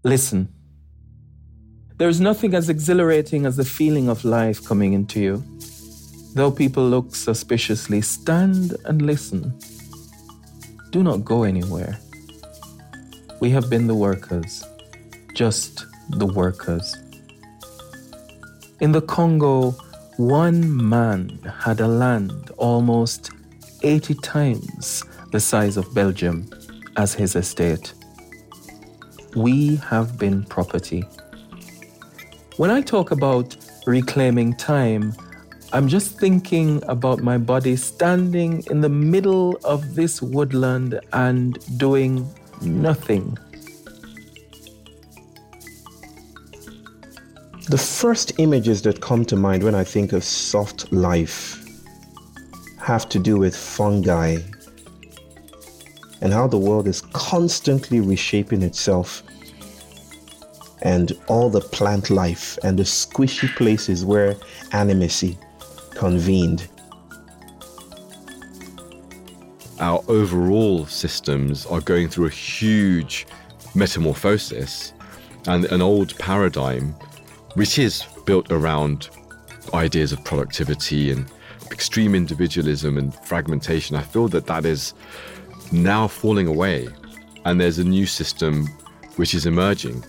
Listen. There is nothing as exhilarating as the feeling of life coming into you. Though people look suspiciously, stand and listen. Do not go anywhere. We have been the workers, just the workers. In the Congo, one man had a land almost 80 times the size of Belgium as his estate. We have been property. When I talk about reclaiming time, I'm just thinking about my body standing in the middle of this woodland and doing nothing. The first images that come to mind when I think of soft life have to do with fungi and how the world is constantly reshaping itself, and all the plant life and the squishy places where animacy convened. Our overall systems are going through a huge metamorphosis, and an old paradigm, which is built around ideas of productivity and extreme individualism and fragmentation, I feel that is now falling away, and there's a new system which is emerging.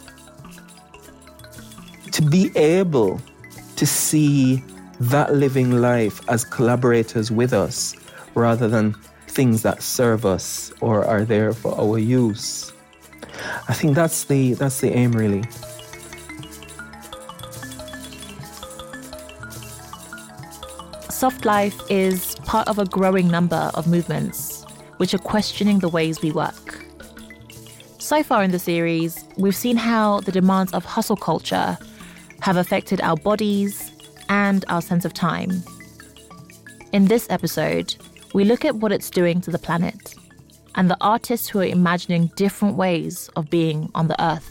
To be able to see that living life as collaborators with us rather than things that serve us or are there for our use. I think that's the aim, really. Soft life is part of a growing number of movements which are questioning the ways we work. So far in the series, we've seen how the demands of hustle culture have affected our bodies and our sense of time. In this episode, we look at what it's doing to the planet and the artists who are imagining different ways of being on the earth.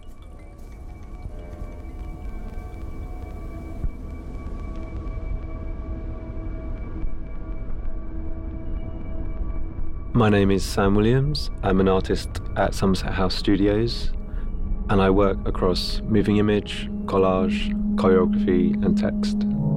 My name is Sam Williams. I'm an artist at Somerset House Studios, and I work across moving image, collage, choreography, and text.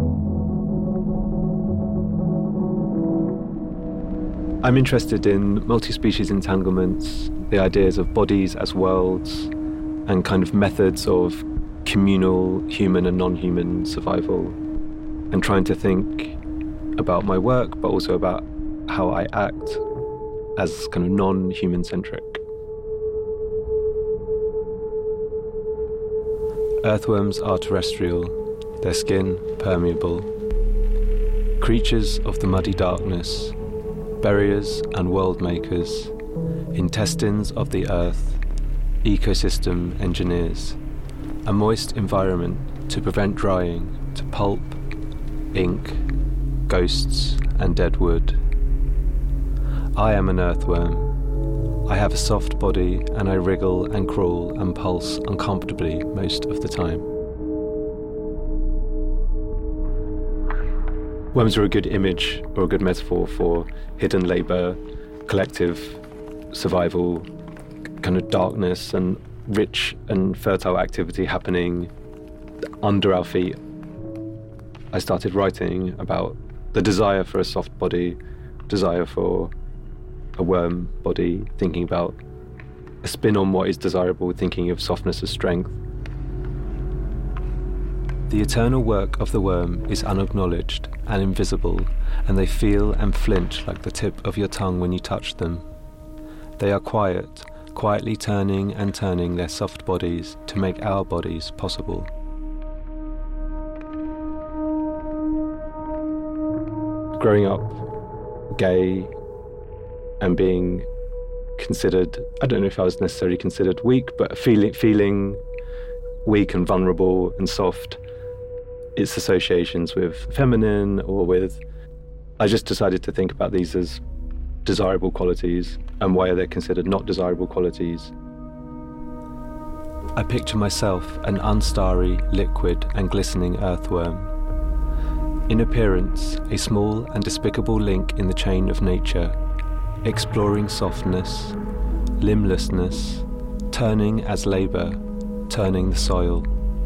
I'm interested in multi-species entanglements, the ideas of bodies as worlds, and kind of methods of communal human and non-human survival, and trying to think about my work, but also about how I act as kind of non-human centric. Earthworms are terrestrial, their skin permeable. Creatures of the muddy darkness, buriers and world makers, intestines of the earth, ecosystem engineers, a moist environment to prevent drying, to pulp, ink, ghosts and dead wood. I am an earthworm. I have a soft body and I wriggle and crawl and pulse uncomfortably most of the time. Worms are a good image or a good metaphor for hidden labour, collective survival, kind of darkness and rich and fertile activity happening under our feet. I started writing about the desire for a soft body, desire for a worm body, thinking about a spin on what is desirable, thinking of softness as strength. The eternal work of the worm is unacknowledged and invisible, and they feel and flinch like the tip of your tongue when you touch them. They are quiet, quietly turning and turning their soft bodies to make our bodies possible. Growing up gay and being considered, I don't know if I was necessarily considered weak, but feeling weak and vulnerable and soft, its associations with feminine or with, I just decided to think about these as desirable qualities and why are they considered not desirable qualities. I picture myself an unstarry, liquid and glistening earthworm. In appearance, a small and despicable link in the chain of nature, exploring softness, limblessness, turning as labour, turning the soil,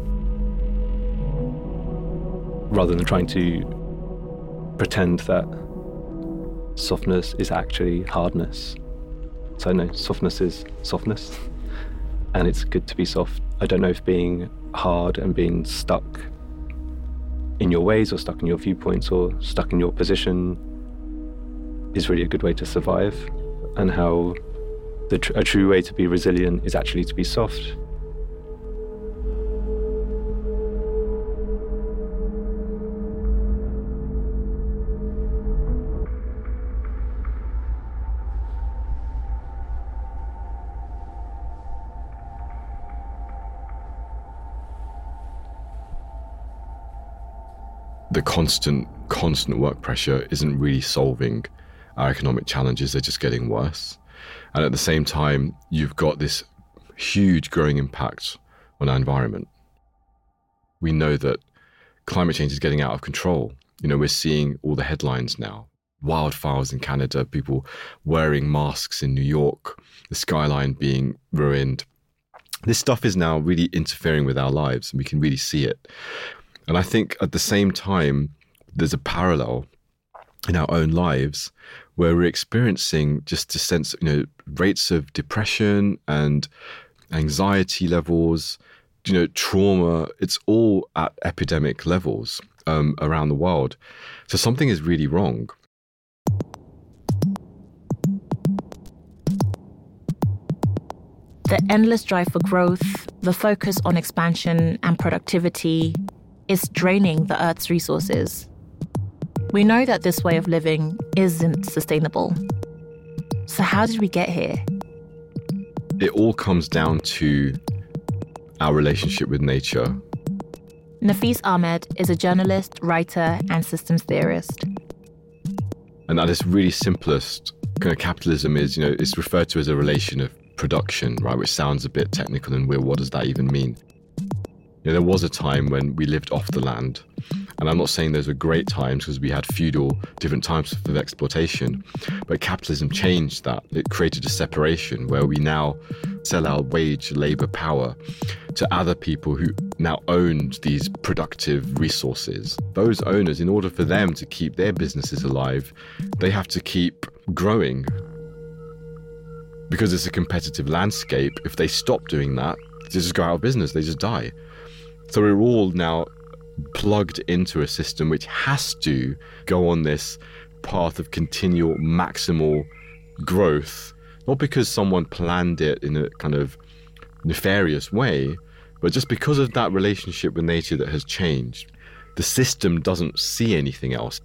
rather than trying to pretend that softness is actually hardness. So no, softness is softness, and it's good to be soft. I don't know if being hard and being stuck in your ways or stuck in your viewpoints or stuck in your position is really a good way to survive, and how a true way to be resilient is actually to be soft. The constant work pressure isn't really solving our economic challenges, they're just getting worse. And at the same time, you've got this huge growing impact on our environment. We know that climate change is getting out of control. We're seeing all the headlines now. Wildfires in Canada, people wearing masks in New York, the skyline being ruined. This stuff is now really interfering with our lives, and we can really see it. And I think at the same time, there's a parallel in our own lives where we're experiencing just a sense, rates of depression and anxiety levels, trauma. It's all at epidemic levels around the world. So something is really wrong. The endless drive for growth, the focus on expansion and productivity is draining the Earth's resources. We know that this way of living isn't sustainable. So how did we get here? It all comes down to our relationship with nature. Nafis Ahmed is a journalist, writer, and systems theorist. And at its really simplest, kind of capitalism is, it's referred to as a relation of production, right? Which sounds a bit technical and weird. What does that even mean? There was a time when we lived off the land. And I'm not saying those were great times because we had feudal, different types of exploitation. But capitalism changed that. It created a separation where we now sell our wage labor power to other people who now owned these productive resources. Those owners, in order for them to keep their businesses alive, they have to keep growing. Because it's a competitive landscape, if they stop doing that, they just go out of business, they just die. So we're all now plugged into a system which has to go on this path of continual maximal growth, not because someone planned it in a kind of nefarious way, but just because of that relationship with nature that has changed. The system doesn't see anything else.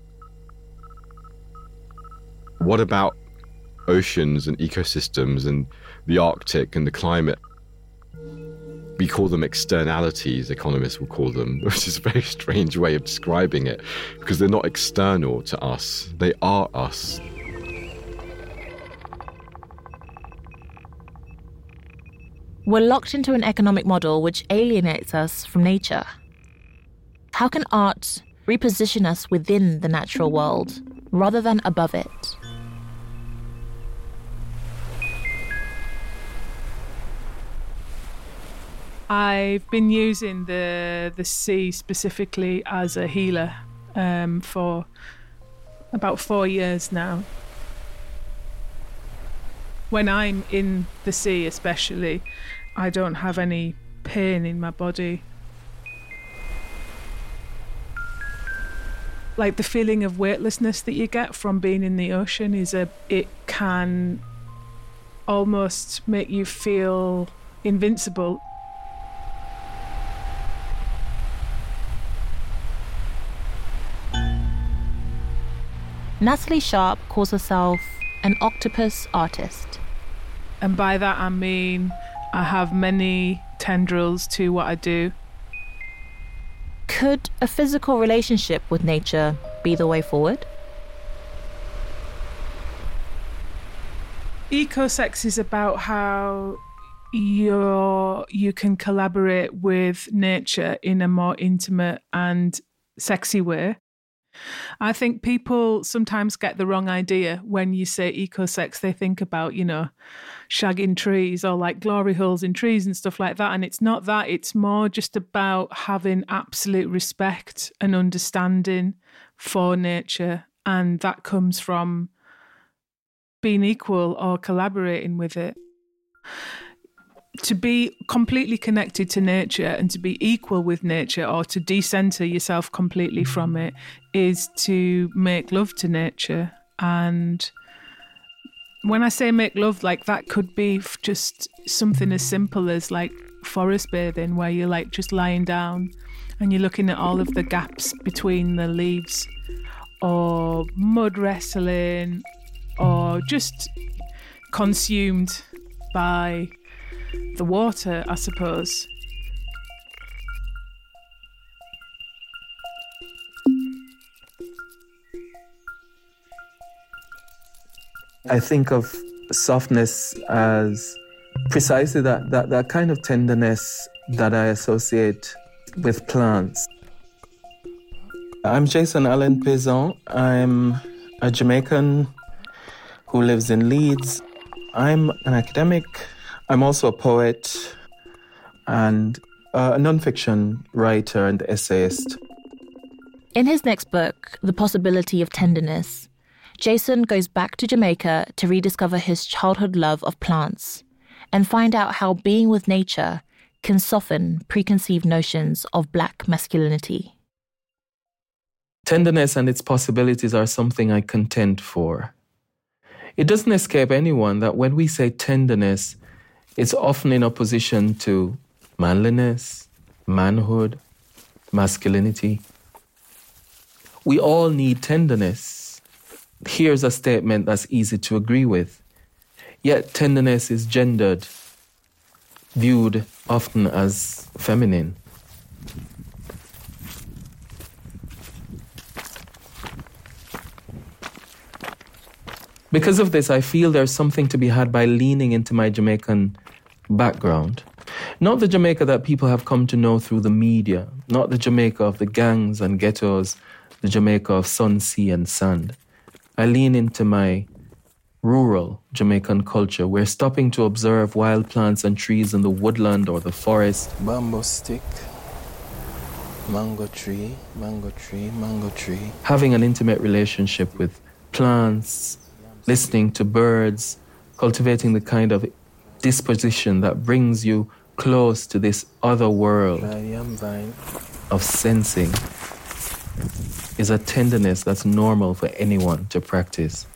What about oceans and ecosystems and the Arctic and the climate? We call them externalities, economists will call them, which is a very strange way of describing it, because they're not external to us, they are us. We're locked into an economic model which alienates us from nature. How can art reposition us within the natural world rather than above it? I've been using the sea specifically as a healer for about 4 years now. When I'm in the sea especially, I don't have any pain in my body. Like the feeling of weightlessness that you get from being in the ocean it can almost make you feel invincible. Natalie Sharp calls herself an octopus artist. And by that I mean I have many tendrils to what I do. Could a physical relationship with nature be the way forward? Ecosex is about how you can collaborate with nature in a more intimate and sexy way. I think people sometimes get the wrong idea when you say eco-sex. They think about, shagging trees or like glory holes in trees and stuff like that. And it's not that. It's more just about having absolute respect and understanding for nature. And that comes from being equal or collaborating with it. To be completely connected to nature and to be equal with nature, or to decenter yourself completely from it, is to make love to nature. And when I say make love, like, that could be just something as simple as like forest bathing, where you're like just lying down and you're looking at all of the gaps between the leaves, or mud wrestling, or just consumed by the water, I suppose. I think of softness as precisely that kind of tenderness that I associate with plants. I'm Jason Allen Pezon. I'm a Jamaican who lives in Leeds. I'm an academic. I'm also a poet and a nonfiction writer and essayist. In his next book, The Possibility of Tenderness, Jason goes back to Jamaica to rediscover his childhood love of plants and find out how being with nature can soften preconceived notions of Black masculinity. Tenderness and its possibilities are something I contend for. It doesn't escape anyone that when we say tenderness, it's often in opposition to manliness, manhood, masculinity. We all need tenderness. Here's a statement that's easy to agree with. Yet tenderness is gendered, viewed often as feminine. Because of this, I feel there's something to be had by leaning into my Jamaican background. Not the Jamaica that people have come to know through the media, not the Jamaica of the gangs and ghettos, the Jamaica of sun, sea and sand. I lean into my rural Jamaican culture, where stopping to observe wild plants and trees in the woodland or the forest, bamboo stick, mango tree, mango tree, mango tree. Having an intimate relationship with plants, listening to birds, cultivating the kind of disposition that brings you close to this other world of sensing is a tenderness that's normal for anyone to practice.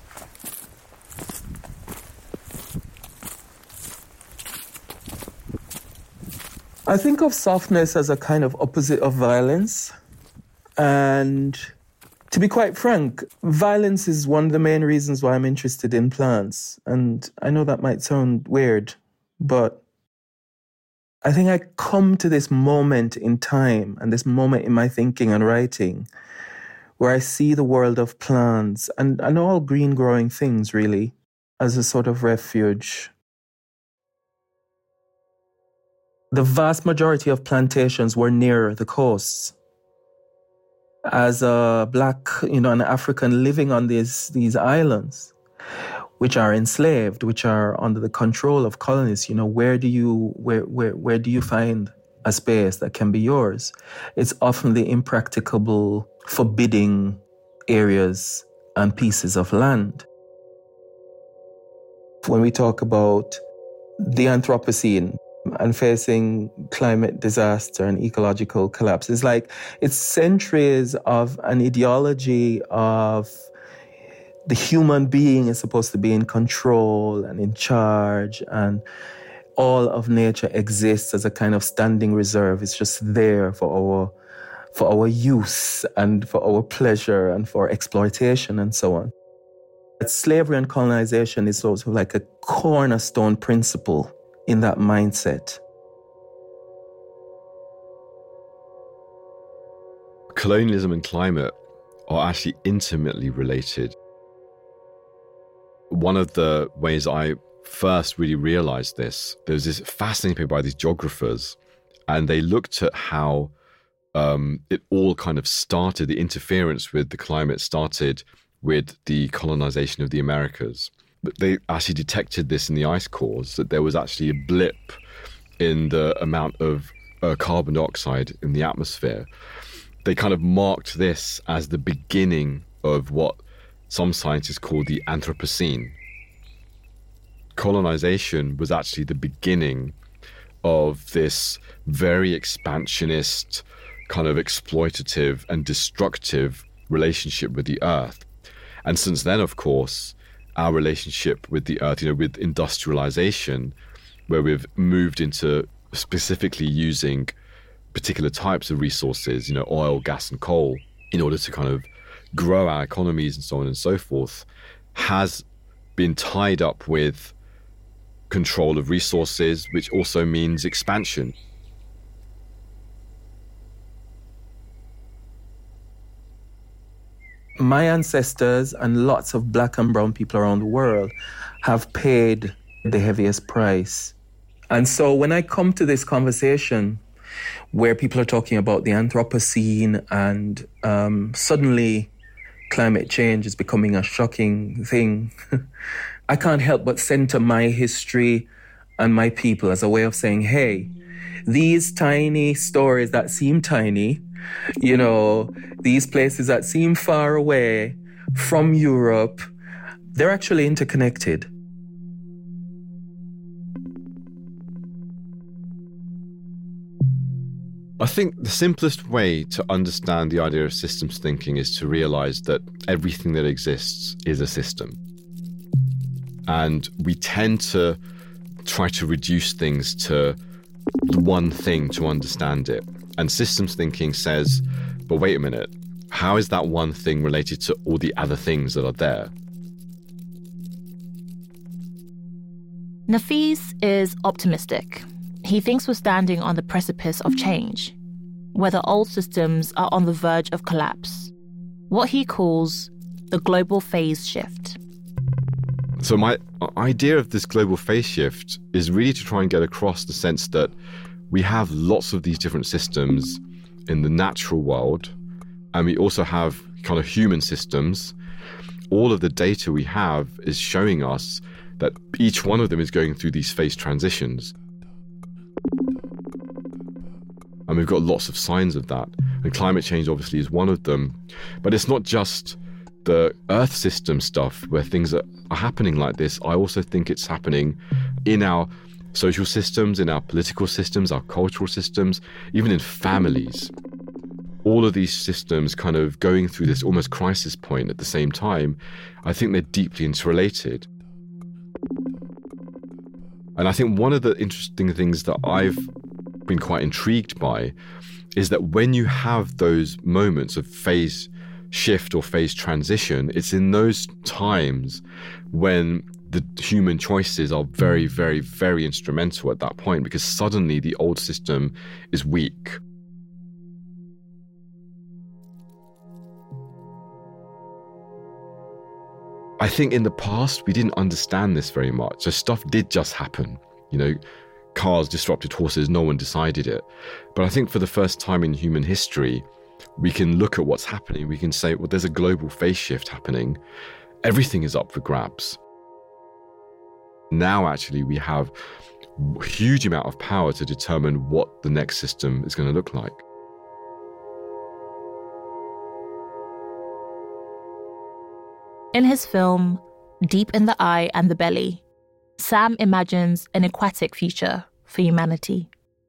I think of softness as a kind of opposite of violence. And to be quite frank, violence is one of the main reasons why I'm interested in plants. And I know that might sound weird, but I think I come to this moment in time and this moment in my thinking and writing where I see the world of plants and all green growing things really as a sort of refuge. The vast majority of plantations were near the coasts. As a Black, an African living on these islands, which are enslaved, which are under the control of colonists, where do you find a space that can be yours? It's often the impracticable, forbidding areas and pieces of land. When we talk about the Anthropocene and facing climate disaster and ecological collapse, it's centuries of an ideology of the human being is supposed to be in control and in charge, and all of nature exists as a kind of standing reserve. It's just there for our use and for our pleasure and for exploitation and so on. Slavery and colonization is sort of like a cornerstone principle in that mindset. Colonialism and climate are actually intimately related. One of the ways I first really realized this, there was this fascinating paper by these geographers, and they looked at how it all kind of started, the interference with the climate started with the colonization of the Americas. But they actually detected this in the ice cores, that there was actually a blip in the amount of carbon dioxide in the atmosphere. They kind of marked this as the beginning of what some scientists call the Anthropocene. Colonization was actually the beginning of this very expansionist, kind of exploitative and destructive relationship with the earth. And since then, of course, our relationship with the earth, with industrialization, where we've moved into specifically using particular types of resources, oil, gas and coal, in order to kind of grow our economies and so on and so forth, has been tied up with control of resources, which also means expansion. My ancestors and lots of black and brown people around the world have paid the heaviest price. And so when I come to this conversation where people are talking about the Anthropocene and suddenly climate change is becoming a shocking thing, I can't help but center my history and my people as a way of saying, hey, these tiny stories that seem tiny, these places that seem far away from Europe, they're actually interconnected. I think the simplest way to understand the idea of systems thinking is to realize that everything that exists is a system. And we tend to try to reduce things to one thing to understand it. And systems thinking says, but wait a minute, how is that one thing related to all the other things that are there? Nafees is optimistic. He thinks we're standing on the precipice of change, whether old systems are on the verge of collapse, what he calls the global phase shift. So my idea of this global phase shift is really to try and get across the sense that we have lots of these different systems in the natural world, and we also have kind of human systems. All of the data we have is showing us that each one of them is going through these phase transitions. And we've got lots of signs of that. And climate change obviously is one of them. But it's not just the Earth system stuff where things are happening like this. I also think it's happening in our social systems, in our political systems, our cultural systems, even in families. All of these systems kind of going through this almost crisis point at the same time. I think they're deeply interrelated. And I think one of the interesting things that I've been quite intrigued by is that when you have those moments of phase shift or phase transition, it's in those times when the human choices are very, very, very instrumental at that point, because suddenly the old system is weak. I think in the past, we didn't understand this very much. So stuff did just happen. Cars disrupted horses, no one decided it. But I think for the first time in human history, we can look at what's happening. We can say, well, there's a global phase shift happening. Everything is up for grabs. Now, actually, we have a huge amount of power to determine what the next system is going to look like. In his film, Deep in the Eye and the Belly, Sam imagines an aquatic future for humanity.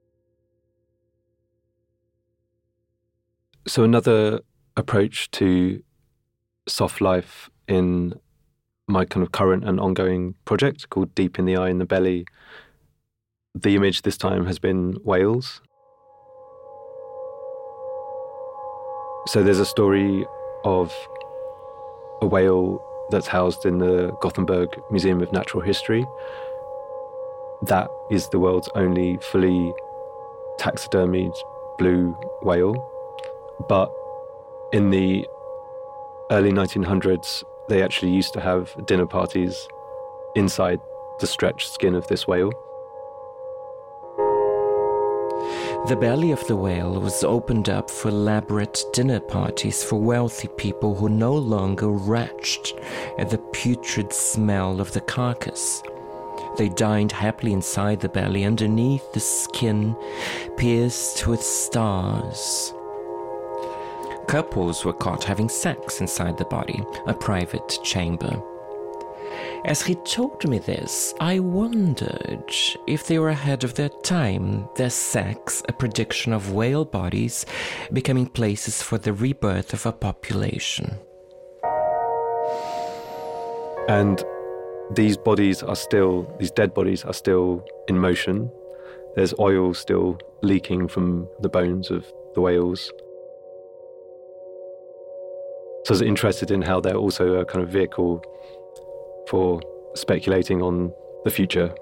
So another approach to soft life in my kind of current and ongoing project called Deep in the Eye and the Belly, the image this time has been whales. So there's a story of a whale that's housed in the Gothenburg Museum of Natural History. That is the world's only fully taxidermied blue whale. But in the early 1900s, they actually used to have dinner parties inside the stretched skin of this whale. The belly of the whale was opened up for elaborate dinner parties for wealthy people who no longer retched at the putrid smell of the carcass. They dined happily inside the belly, underneath the skin pierced with stars. Couples were caught having sex inside the body, a private chamber. As he told me this, I wondered if they were ahead of their time, their sex a prediction of whale bodies becoming places for the rebirth of a population. And these dead bodies are still in motion. There's oil still leaking from the bones of the whales. So I was interested in how they're also a kind of vehicle for speculating on the future.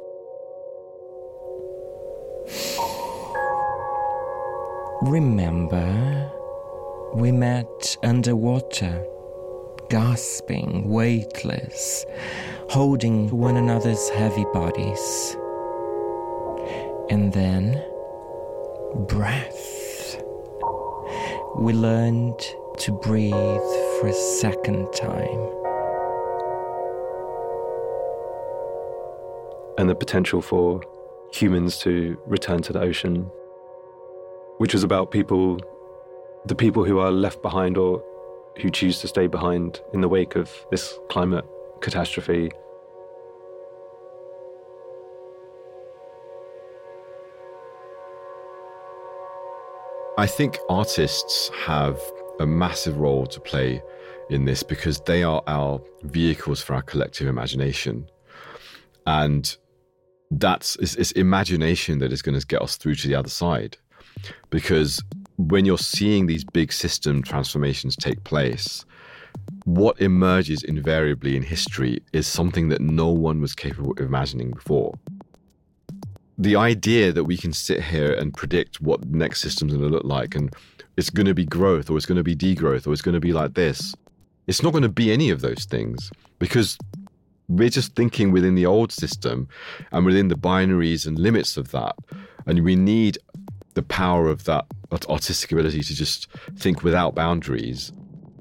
Remember, we met underwater, gasping, weightless, holding one another's heavy bodies. And then, breath. We learned to breathe for a second time. And the potential for humans to return to the ocean, which was about the people who are left behind or who choose to stay behind in the wake of this climate catastrophe. I think artists have a massive role to play in this because they are our vehicles for our collective imagination. And it's imagination that is going to get us through to the other side. Because when you're seeing these big system transformations take place, what emerges invariably in history is something that no one was capable of imagining before. The idea that we can sit here and predict what the next system's going to look like, and it's going to be growth, or it's going to be degrowth, or it's going to be like this, it's not going to be any of those things, because we're just thinking within the old system and within the binaries and limits of that. And we need the power of that artistic ability to just think without boundaries.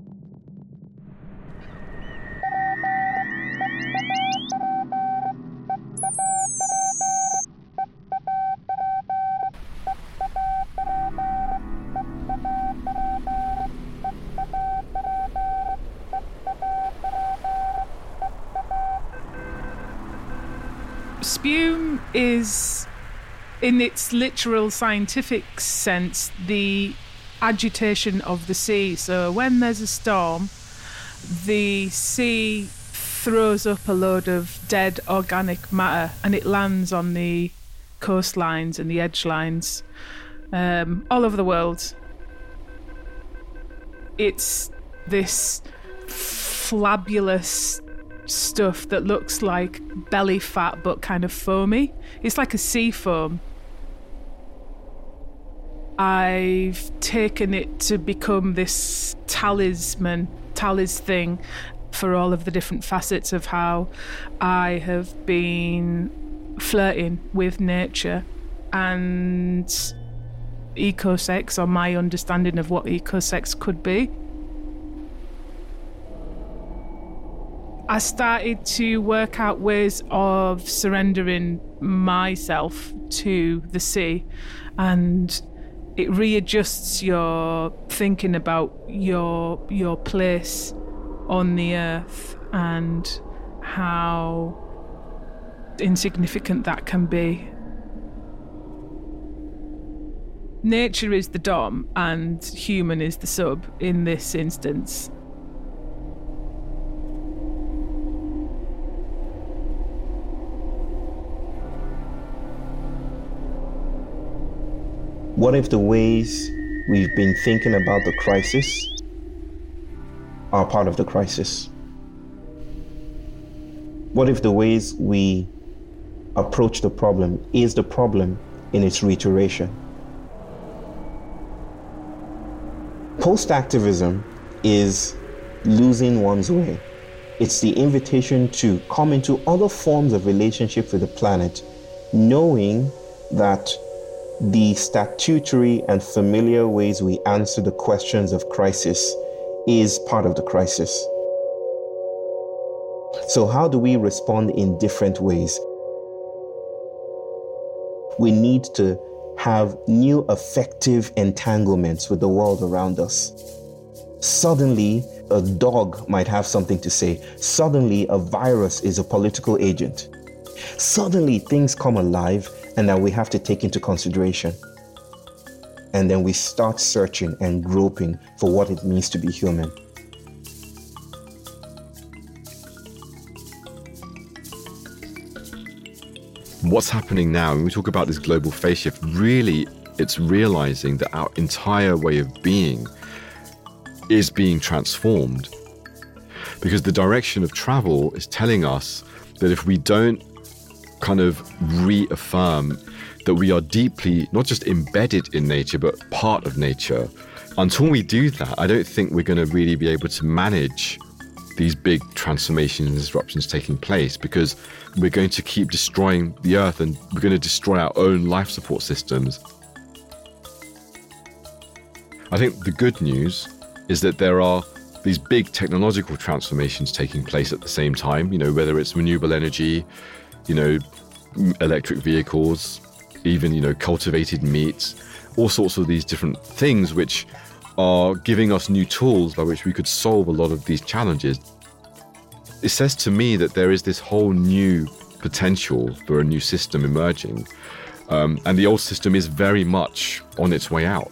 Spume is, in its literal scientific sense, the agitation of the sea. So when there's a storm, the sea throws up a load of dead organic matter and it lands on the coastlines and the edge lines all over the world. It's this flabulous stuff that looks like belly fat but kind of foamy. It's like a sea foam. I've taken it to become this talis thing for all of the different facets of how I have been flirting with nature and ecosex, or my understanding of what ecosex could be. I started to work out ways of surrendering myself to the sea, and it readjusts your thinking about your place on the earth and how insignificant that can be. Nature is the dom and human is the sub in this instance. What if the ways we've been thinking about the crisis are part of the crisis? What if the ways we approach the problem is the problem in its reiteration? Post-activism is losing one's way. It's the invitation to come into other forms of relationship with the planet, knowing that the statutory and familiar ways we answer the questions of crisis is part of the crisis. So how do we respond in different ways? We need to have new effective entanglements with the world around us. Suddenly, a dog might have something to say. Suddenly, a virus is a political agent. Suddenly, things come alive and that we have to take into consideration. And then we start searching and groping for what it means to be human. What's happening now, when we talk about this global phase shift, really it's realizing that our entire way of being is being transformed. Because the direction of travel is telling us that if we don't kind of reaffirm that we are deeply, not just embedded in nature, but part of nature, until we do that, I don't think we're going to really be able to manage these big transformations and disruptions taking place, because we're going to keep destroying the earth and we're going to destroy our own life support systems. I think the good news is that there are these big technological transformations taking place at the same time, whether it's renewable energy, electric vehicles, even, cultivated meats, all sorts of these different things which are giving us new tools by which we could solve a lot of these challenges. It says to me that there is this whole new potential for a new system emerging, and the old system is very much on its way out.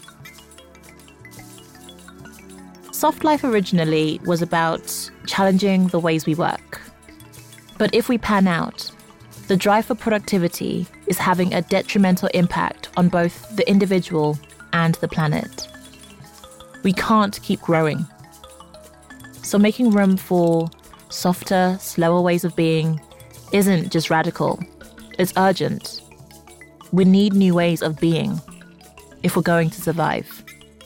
Soft life originally was about challenging the ways we work. But if we pan out, the drive for productivity is having a detrimental impact on both the individual and the planet. We can't keep growing. So making room for softer, slower ways of being isn't just radical, it's urgent. We need new ways of being if we're going to survive.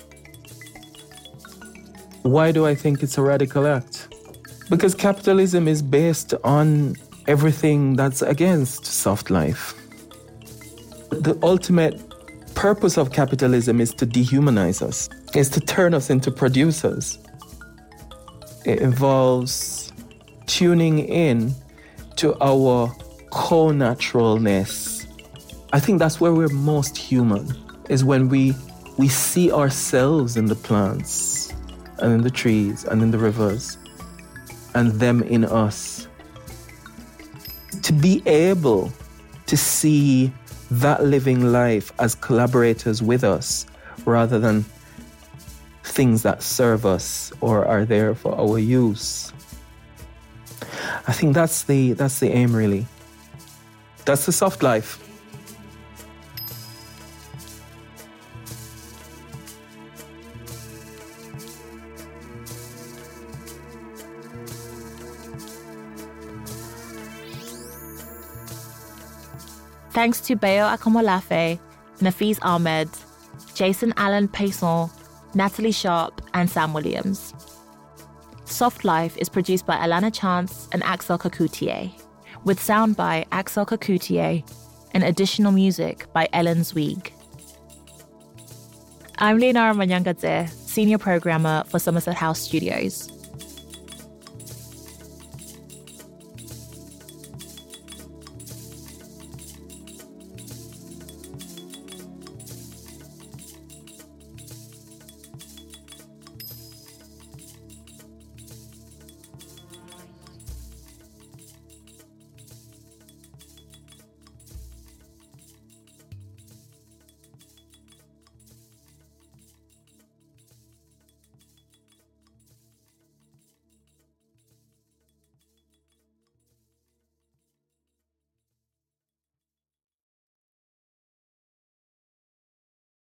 Why do I think it's a radical act? Because capitalism is based on everything that's against soft life. The ultimate purpose of capitalism is to dehumanize us, is to turn us into producers. It involves tuning in to our co-naturalness. I think that's where we're most human, is when we see ourselves in the plants and in the trees and in the rivers and them in us. To be able to see that living life as collaborators with us rather than things that serve us or are there for our use. I think that's the aim, really. That's the soft life. Thanks to Bayo Akomolafe, Nafeez Ahmed, Jason Allen Payson, Natalie Sharp, and Sam Williams. Soft Life is produced by Alana Chance and Axel Kakoutié, with sound by Axel Kakoutié and additional music by Ellen Zweig. I'm Leonara Manyangadze, Senior Programmer for Somerset House Studios.